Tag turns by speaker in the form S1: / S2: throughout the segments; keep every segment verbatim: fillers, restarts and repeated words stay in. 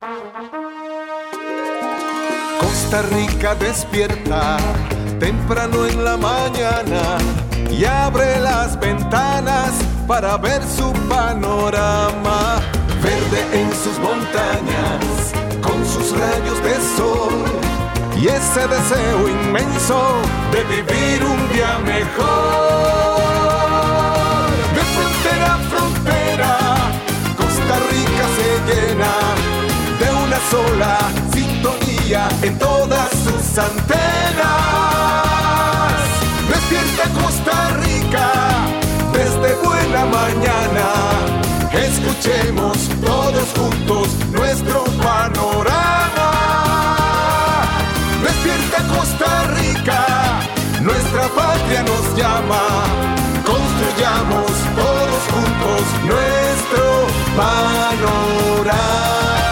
S1: Costa Rica despierta temprano en la mañana y abre las ventanas para ver su panorama. Verde en sus montañas, con sus rayos de sol y ese deseo inmenso de vivir un día mejor. De frontera a frontera, Costa Rica se llena de una sola sintonía en todas sus antenas. Despierta Costa Rica desde buena mañana. Escuchemos todos juntos nuestro panorama. Despierta Costa Rica, nuestra patria nos llama. Construyamos todos juntos nuestro panorama.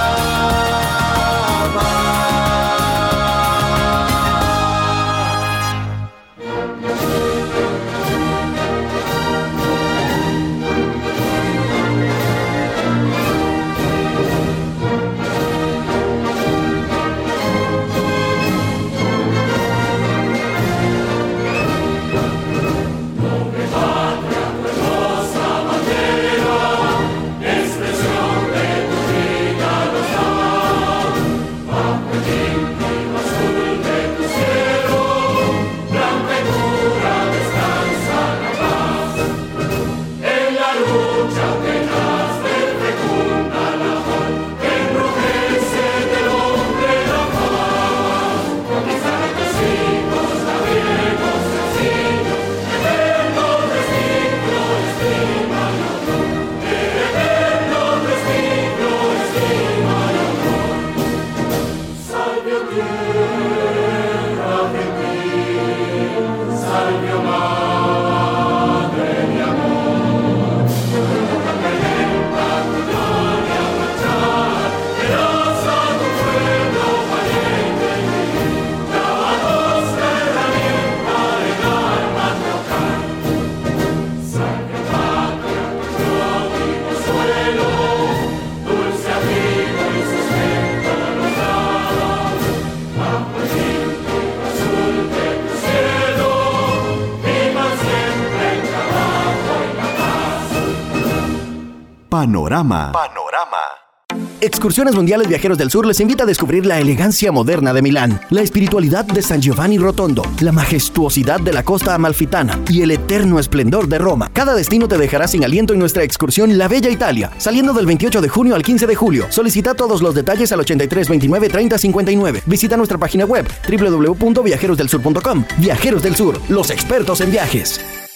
S2: Panorama. Panorama. Excursiones Mundiales Viajeros del Sur les invita a descubrir la elegancia moderna de Milán, la espiritualidad de San Giovanni Rotondo, la majestuosidad de la costa amalfitana y el eterno esplendor de Roma. Cada destino te dejará sin aliento en nuestra excursión La Bella Italia, saliendo del veintiocho de junio al quince de julio. Solicita todos los detalles al ochenta y tres veintinueve treinta cincuenta y nueve. Visita nuestra página web doble u doble u doble u punto viajeros del sur punto com. Viajeros del Sur, los expertos en viajes.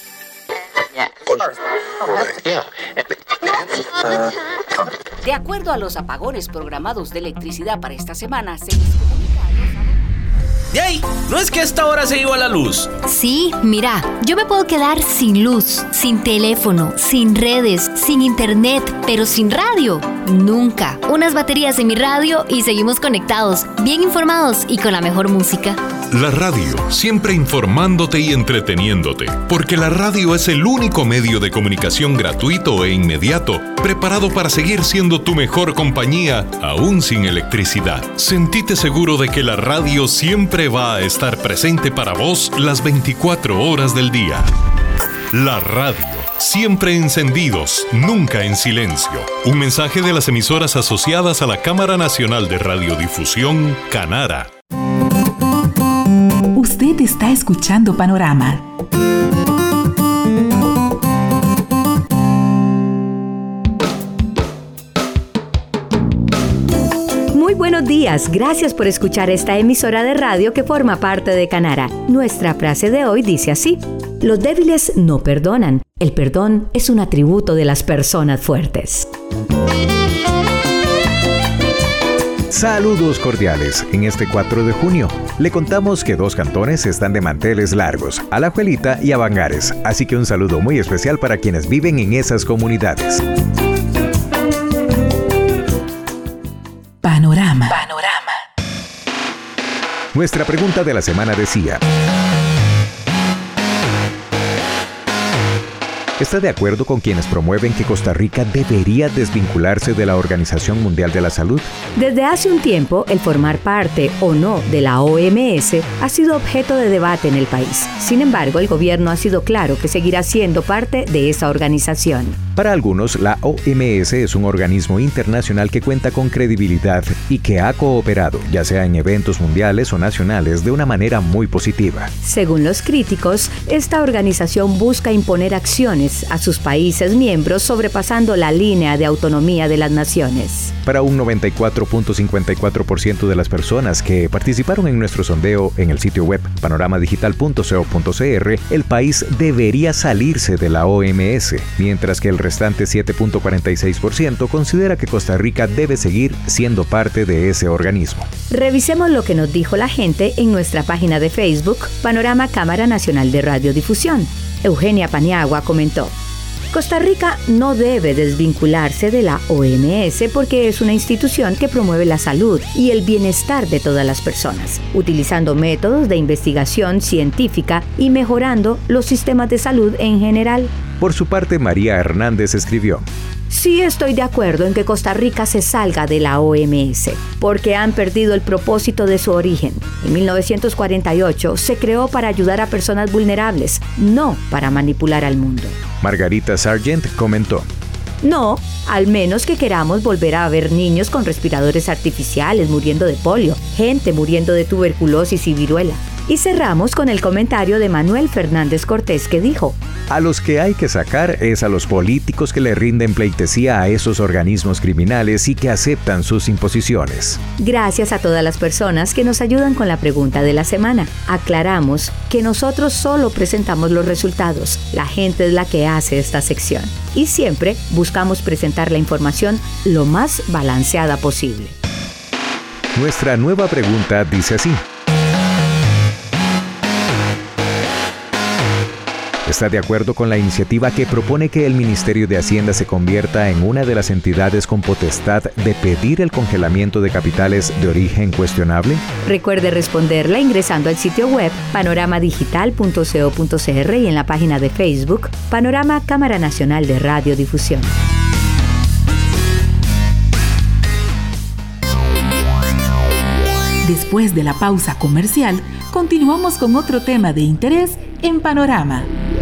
S3: De acuerdo a los apagones programados de electricidad para esta semana, se les comunica a los...
S4: ¡Yay! ¿No es que a esta hora se iba la luz?
S5: Sí, mira, yo me puedo quedar sin luz, sin teléfono, sin redes, sin internet, pero sin radio. Nunca. Unas baterías en mi radio y seguimos conectados, bien informados y con la mejor música.
S6: La radio, siempre informándote y entreteniéndote, porque la radio es el único medio de comunicación gratuito e inmediato, preparado para seguir siendo tu mejor compañía, aún sin electricidad. Sentite seguro de que la radio siempre va a estar presente para vos las veinticuatro horas del día. La radio, siempre encendidos, nunca en silencio. Un mensaje de las emisoras asociadas a la Cámara Nacional de Radiodifusión, Canara.
S7: Usted está escuchando Panorama.
S8: Muy buenos días, gracias por escuchar esta emisora de radio que forma parte de Canara. Nuestra frase de hoy dice así: los débiles no perdonan, el perdón es un atributo de las personas fuertes.
S9: Saludos cordiales. En este cuatro de junio le contamos que dos cantones están de manteles largos, Alajuelita y Avangares, así que un saludo muy especial para quienes viven en esas comunidades.
S7: Panorama.
S9: Panorama. Nuestra pregunta de la semana decía: está de acuerdo con quienes promueven que Costa Rica debería desvincularse de la Organización Mundial de la Salud.
S8: Desde hace un tiempo, el formar parte o no de la O M S ha sido objeto de debate en el país. Sin embargo, el gobierno ha sido claro que seguirá siendo parte de esa organización.
S9: Para algunos, la O M S es un organismo internacional que cuenta con credibilidad y que ha cooperado, ya sea en eventos mundiales o nacionales, de una manera muy positiva.
S8: Según los críticos, esta organización busca imponer acciones a sus países miembros sobrepasando la línea de autonomía de las naciones.
S9: Para un noventa y cuatro punto cincuenta y cuatro por ciento de las personas que participaron en nuestro sondeo en el sitio web panorama digital punto co punto cr, el país debería salirse de la O M S, mientras que el restante siete punto cuarenta y seis por ciento considera que Costa Rica debe seguir siendo parte de ese organismo.
S8: Revisemos lo que nos dijo la gente en nuestra página de Facebook, Panorama Cámara Nacional de Radiodifusión. Eugenia Paniagua comentó: Costa Rica no debe desvincularse de la O M S porque es una institución que promueve la salud y el bienestar de todas las personas, utilizando métodos de investigación científica y mejorando los sistemas de salud en general.
S9: Por su parte, María Hernández escribió:
S8: Sí estoy de acuerdo en que Costa Rica se salga de la O M S, porque han perdido el propósito de su origen. En mil novecientos cuarenta y ocho se creó para ayudar a personas vulnerables, no para manipular al mundo.
S9: Margarita Sargent comentó:
S8: No, al menos que queramos volver a ver niños con respiradores artificiales muriendo de polio, gente muriendo de tuberculosis y viruela. Y cerramos con el comentario de Manuel Fernández Cortés, que dijo:
S9: A los que hay que sacar es a los políticos que le rinden pleitesía a esos organismos criminales y que aceptan sus imposiciones.
S8: Gracias a todas las personas que nos ayudan con la pregunta de la semana. Aclaramos que nosotros solo presentamos los resultados. La gente es la que hace esta sección. Y siempre buscamos presentar la información lo más balanceada posible.
S9: Nuestra nueva pregunta dice así: ¿está de acuerdo con la iniciativa que propone que el Ministerio de Hacienda se convierta en una de las entidades con potestad de pedir el congelamiento de capitales de origen cuestionable?
S8: Recuerde responderla ingresando al sitio web panorama digital punto co punto cr y en la página de Facebook Panorama Cámara Nacional de Radiodifusión.
S7: Después de la pausa comercial, continuamos con otro tema de interés en Panorama.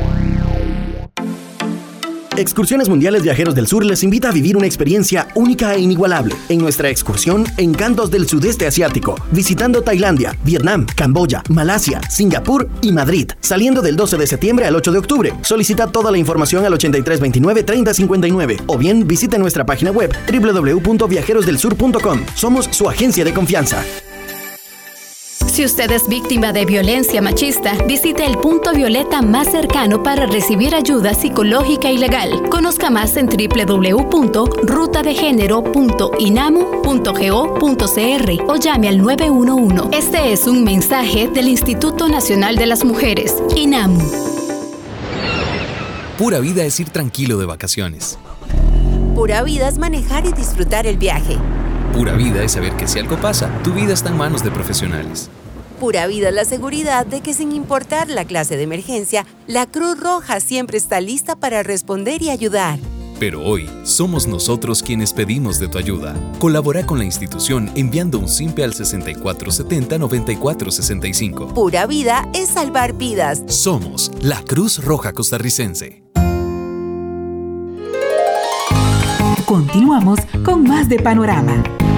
S2: Excursiones Mundiales Viajeros del Sur les invita a vivir una experiencia única e inigualable en nuestra excursión Encantos del Sudeste Asiático, visitando Tailandia, Vietnam, Camboya, Malasia, Singapur y Madrid, saliendo del doce de septiembre al ocho de octubre. Solicita toda la información al ochenta y tres veintinueve treinta cincuenta y nueve o bien visite nuestra página web doble u doble u doble u punto viajeros del sur punto com. Somos su agencia de confianza.
S5: Si usted es víctima de violencia machista, visite el punto violeta más cercano para recibir ayuda psicológica y legal. Conozca más en doble u doble u doble u punto ruta de género punto inamu punto go punto cr o llame al nueve uno uno. Este es un mensaje del Instituto Nacional de las Mujeres, INAMU.
S10: Pura vida es ir tranquilo de vacaciones.
S11: Pura vida es manejar y disfrutar el viaje.
S10: Pura vida es saber que si algo pasa, tu vida está en manos de profesionales.
S11: Pura vida es la seguridad de que sin importar la clase de emergencia, la Cruz Roja siempre está lista para responder y ayudar.
S10: Pero hoy, somos nosotros quienes pedimos de tu ayuda. Colabora con la institución enviando un simpe al sesenta y cuatro setenta noventa y cuatro sesenta y cinco.
S11: Pura vida es salvar vidas.
S10: Somos la Cruz Roja Costarricense.
S7: Continuamos con más de Panorama.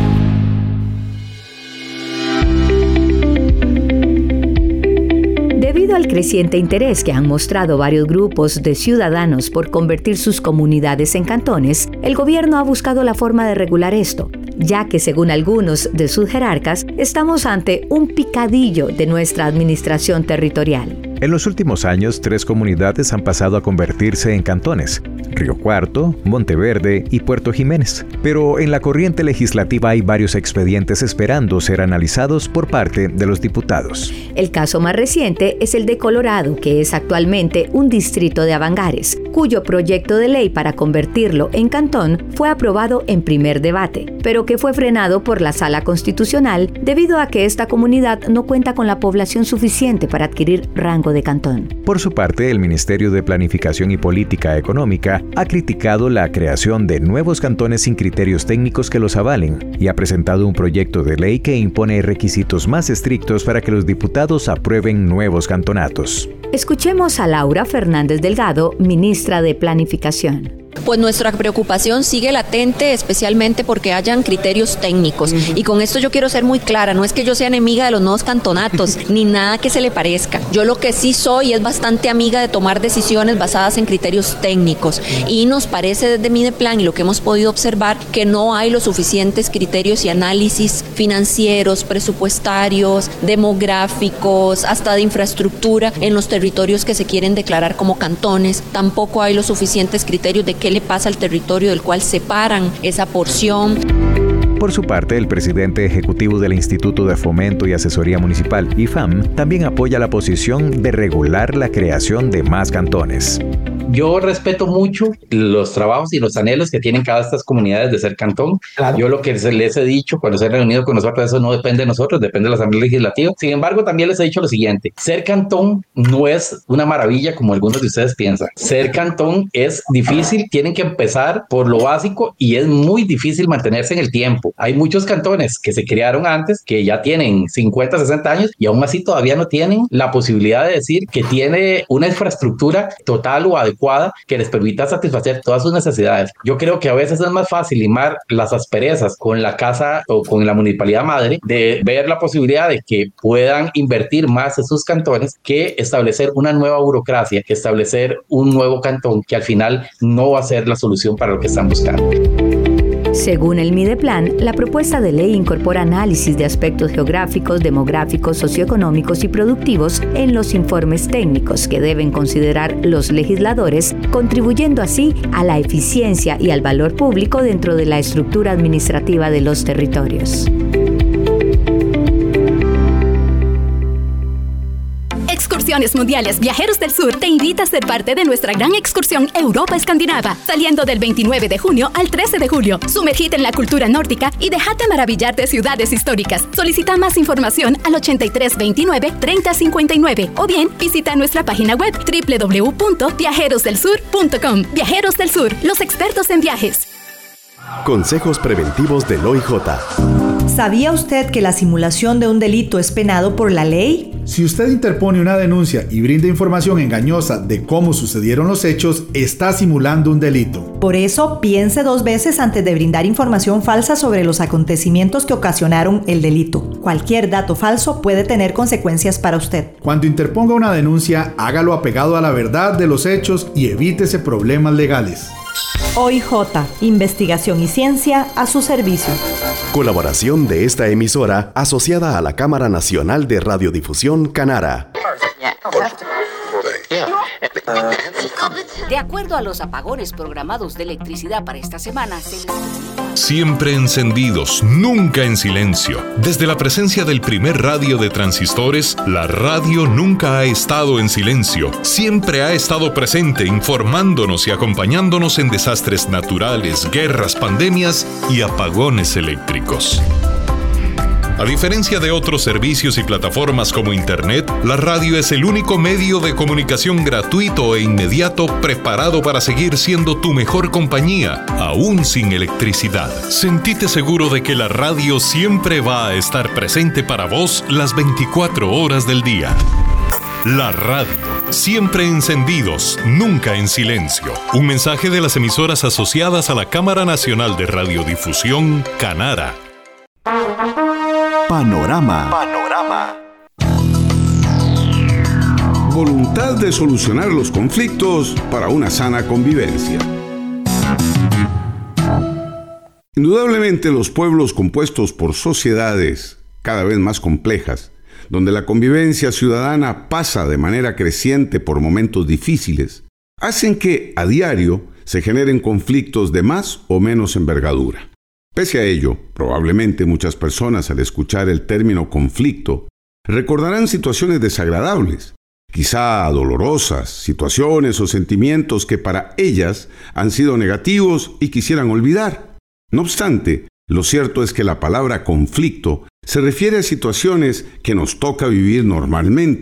S8: Debido al creciente interés que han mostrado varios grupos de ciudadanos por convertir sus comunidades en cantones, el gobierno ha buscado la forma de regular esto, ya que según algunos de sus jerarcas, estamos ante un picadillo de nuestra administración territorial.
S9: En los últimos años, tres comunidades han pasado a convertirse en cantones: Río Cuarto, Monteverde y Puerto Jiménez. Pero en la corriente legislativa hay varios expedientes esperando ser analizados por parte de los diputados.
S8: El caso más reciente es el de Colorado, que es actualmente un distrito de Avangares, cuyo proyecto de ley para convertirlo en cantón fue aprobado en primer debate, pero que fue frenado por la Sala Constitucional debido a que esta comunidad no cuenta con la población suficiente para adquirir rango de de cantón.
S9: Por su parte, el Ministerio de Planificación y Política Económica ha criticado la creación de nuevos cantones sin criterios técnicos que los avalen y ha presentado un proyecto de ley que impone requisitos más estrictos para que los diputados aprueben nuevos cantonatos.
S8: Escuchemos a Laura Fernández Delgado, ministra de Planificación.
S12: Pues nuestra preocupación sigue latente, especialmente porque hayan criterios técnicos. Uh-huh. Y con esto yo quiero ser muy clara, no es que yo sea enemiga de los nuevos cantonatos, ni nada que se le parezca. Yo lo que sí soy es bastante amiga de tomar decisiones basadas en criterios técnicos. Y nos parece desde Mideplan y lo que hemos podido observar que no hay los suficientes criterios y análisis financieros, presupuestarios, demográficos, hasta de infraestructura en los territorios que se quieren declarar como cantones. Tampoco hay los suficientes criterios de qué le pasa al territorio del cual separan esa porción.
S9: Por su parte, el presidente ejecutivo del Instituto de Fomento y Asesoría Municipal, I F A M, también apoya la posición de regular la creación de más cantones.
S13: Yo respeto mucho los trabajos y los anhelos que tienen cada estas comunidades de ser cantón. Claro. Yo lo que les he dicho cuando se han reunido con nosotros, eso no depende de nosotros, depende de la Asamblea Legislativa. Sin embargo, también les he dicho lo siguiente: ser cantón no es una maravilla como algunos de ustedes piensan. Ser cantón es difícil, tienen que empezar por lo básico y es muy difícil mantenerse en el tiempo. Hay muchos cantones que se crearon antes, que ya tienen cincuenta, sesenta años y aún así todavía no tienen la posibilidad de decir que tiene una infraestructura total o adecuada que les permita satisfacer todas sus necesidades. Yo creo que a veces es más fácil limar las asperezas con la casa o con la municipalidad madre, de ver la posibilidad de que puedan invertir más en sus cantones, que establecer una nueva burocracia, que establecer un nuevo cantón que al final no va a ser la solución para lo que están buscando.
S8: Según el Mideplan, la propuesta de ley incorpora análisis de aspectos geográficos, demográficos, socioeconómicos y productivos en los informes técnicos que deben considerar los legisladores, contribuyendo así a la eficiencia y al valor público dentro de la estructura administrativa de los territorios.
S14: Excursiones Mundiales Viajeros del Sur te invita a ser parte de nuestra gran excursión Europa Escandinava, saliendo del veintinueve de junio al trece de julio. Sumergite en la cultura nórdica y déjate maravillar de ciudades históricas. Solicita más información al ochenta y tres veintinueve treinta cincuenta y nueve o bien visita nuestra página web doble u doble u doble u punto viajeros del sur punto com. Viajeros del Sur, los expertos en viajes.
S15: Consejos preventivos del O I J.
S16: ¿Sabía usted que la simulación de un delito es penado por la ley?
S17: Si usted interpone una denuncia y brinda información engañosa de cómo sucedieron los hechos, está simulando un delito.
S16: Por eso, piense dos veces antes de brindar información falsa sobre los acontecimientos que ocasionaron el delito. Cualquier dato falso puede tener consecuencias para usted.
S17: Cuando interponga una denuncia, hágalo apegado a la verdad de los hechos y evítese problemas legales.
S16: O I J, Investigación y Ciencia a su servicio.
S15: Colaboración de esta emisora asociada a la Cámara Nacional de Radiodifusión Canara.
S3: De acuerdo a los apagones programados de electricidad para esta semana, se les...
S6: Siempre encendidos, nunca en silencio. Desde la presencia del primer radio de transistores, la radio nunca ha estado en silencio. Siempre ha estado presente, informándonos y acompañándonos en desastres naturales, guerras, pandemias y apagones eléctricos. A diferencia de otros servicios y plataformas como Internet, la radio es el único medio de comunicación gratuito e inmediato preparado para seguir siendo tu mejor compañía, aún sin electricidad. Sentite seguro de que la radio siempre va a estar presente para vos las veinticuatro horas del día. La radio, siempre encendidos, nunca en silencio. Un mensaje de las emisoras asociadas a la Cámara Nacional de Radiodifusión, Canara.
S15: Panorama.
S18: Panorama. Voluntad de solucionar los conflictos para una sana convivencia. Indudablemente los pueblos compuestos por sociedades cada vez más complejas, donde la convivencia ciudadana pasa de manera creciente por momentos difíciles, hacen que a diario se generen conflictos de más o menos envergadura. Pese a ello, probablemente muchas personas al escuchar el término conflicto recordarán situaciones desagradables, quizá dolorosas, situaciones o sentimientos que para ellas han sido negativos y quisieran olvidar. No obstante, lo cierto es que la palabra conflicto se refiere a situaciones que nos toca vivir normalmente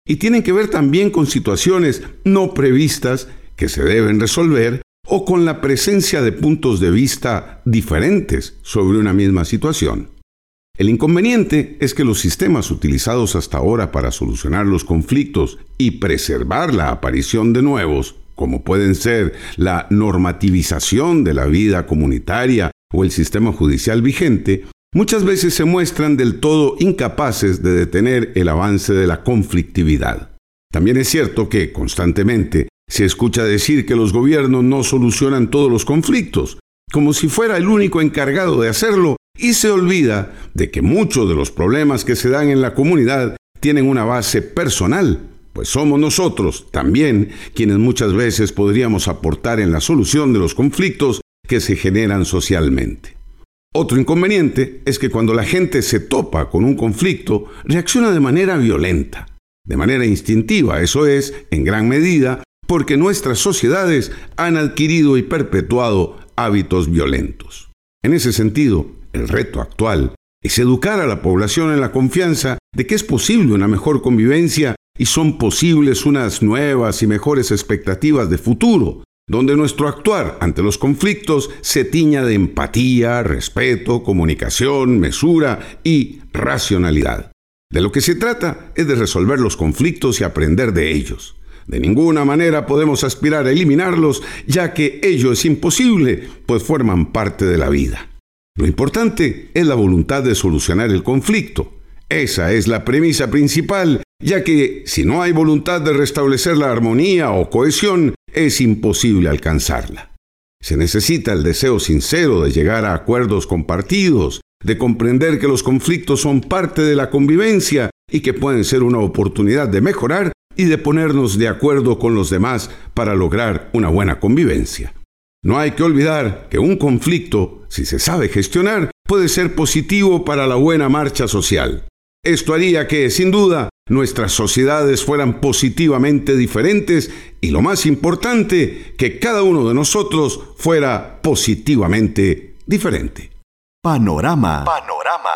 S18: y tienen que ver también con situaciones no previstas que se deben resolver o con la presencia de puntos de vista diferentes sobre una misma situación. El inconveniente es que los sistemas utilizados hasta ahora para solucionar los conflictos y preservar la aparición de nuevos, como pueden ser la normativización de la vida comunitaria o el sistema judicial vigente, muchas veces se muestran del todo incapaces de detener el avance de la conflictividad. También es cierto que constantemente se escucha decir que los gobiernos no solucionan todos los conflictos, como si fuera el único encargado de hacerlo, y se olvida de que muchos de los problemas que se dan en la comunidad tienen una base personal, pues somos nosotros también quienes muchas veces podríamos aportar en la solución de los conflictos que se generan socialmente. Otro inconveniente es que cuando la gente se topa con un conflicto, reacciona de manera violenta, de manera instintiva, eso es, en gran medida, porque nuestras sociedades han adquirido y perpetuado hábitos violentos. En ese sentido, el reto actual es educar a la población en la confianza de que es posible una mejor convivencia y son posibles unas nuevas y mejores expectativas de futuro, donde nuestro actuar ante los conflictos se tiña de empatía, respeto, comunicación, mesura y racionalidad. De lo que se trata es de resolver los conflictos y aprender de ellos. De ninguna manera podemos aspirar a eliminarlos, ya que ello es imposible, pues forman parte de la vida. Lo importante es la voluntad de solucionar el conflicto. Esa es la premisa principal, ya que si no hay voluntad de restablecer la armonía o cohesión, es imposible alcanzarla. Se necesita el deseo sincero de llegar a acuerdos compartidos, de comprender que los conflictos son parte de la convivencia y que pueden ser una oportunidad de mejorar y de ponernos de acuerdo con los demás para lograr una buena convivencia. No hay que olvidar que un conflicto, si se sabe gestionar, puede ser positivo para la buena marcha social. Esto haría que, sin duda, nuestras sociedades fueran positivamente diferentes y, lo más importante, que cada uno de nosotros fuera positivamente diferente.
S15: Panorama.
S2: Panorama.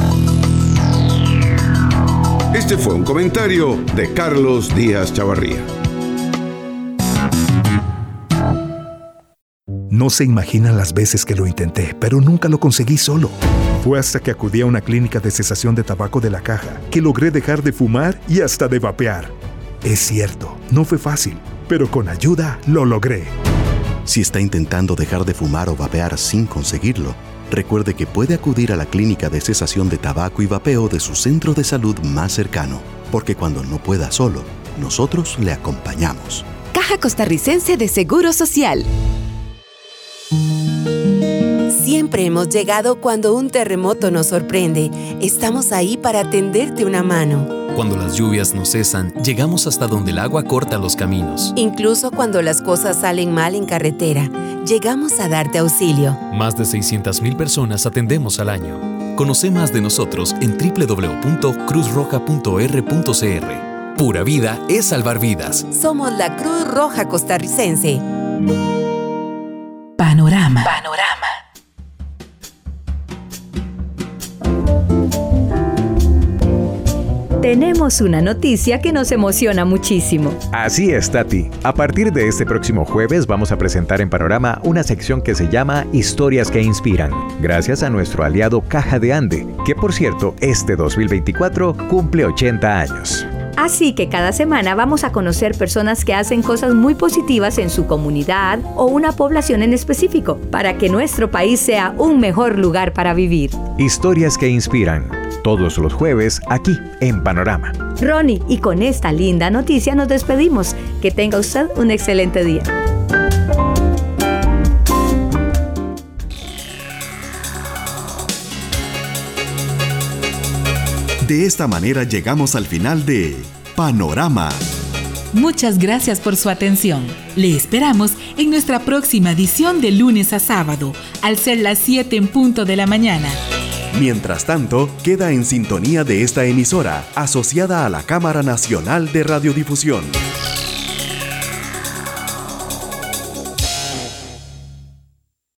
S18: Este fue un comentario de Carlos Díaz Chavarría.
S19: No se imaginan las veces que lo intenté, pero nunca lo conseguí solo. Fue hasta que acudí a una clínica de cesación de tabaco de la Caja que logré dejar de fumar y hasta de vapear. Es cierto, no fue fácil, pero con ayuda lo logré.
S15: Si está intentando dejar de fumar o vapear sin conseguirlo, recuerde que puede acudir a la clínica de cesación de tabaco y vapeo de su centro de salud más cercano, porque cuando no pueda solo, nosotros le acompañamos.
S11: Caja Costarricense de Seguro Social. Siempre hemos llegado cuando un terremoto nos sorprende. Estamos ahí para tenderte una mano.
S10: Cuando las lluvias no cesan, llegamos hasta donde el agua corta los caminos.
S11: Incluso cuando las cosas salen mal en carretera, llegamos a darte auxilio.
S10: Más de seiscientas mil personas atendemos al año. Conoce más de nosotros en doble u doble u doble u punto cruz roja punto erre punto ce erre. Pura vida es salvar vidas.
S11: Somos la Cruz Roja Costarricense.
S7: Panorama.
S11: Panorama.
S8: Tenemos una noticia que nos emociona muchísimo.
S9: Así es, Tati. A partir de este próximo jueves vamos a presentar en Panorama una sección que se llama Historias que Inspiran, gracias a nuestro aliado Caja de Ande, que por cierto, este dos mil veinticuatro cumple ochenta años.
S8: Así que cada semana vamos a conocer personas que hacen cosas muy positivas en su comunidad o una población en específico, para que nuestro país sea un mejor lugar para vivir.
S9: Historias que Inspiran, todos los jueves aquí en Panorama.
S8: Ronnie, y con esta linda noticia nos despedimos. Que tenga usted un excelente día.
S15: De esta manera llegamos al final de Panorama.
S7: Muchas gracias por su atención. Le esperamos en nuestra próxima edición de lunes a sábado, al ser las siete en punto de la mañana.
S15: Mientras tanto, queda en sintonía de esta emisora, asociada a la Cámara Nacional de Radiodifusión.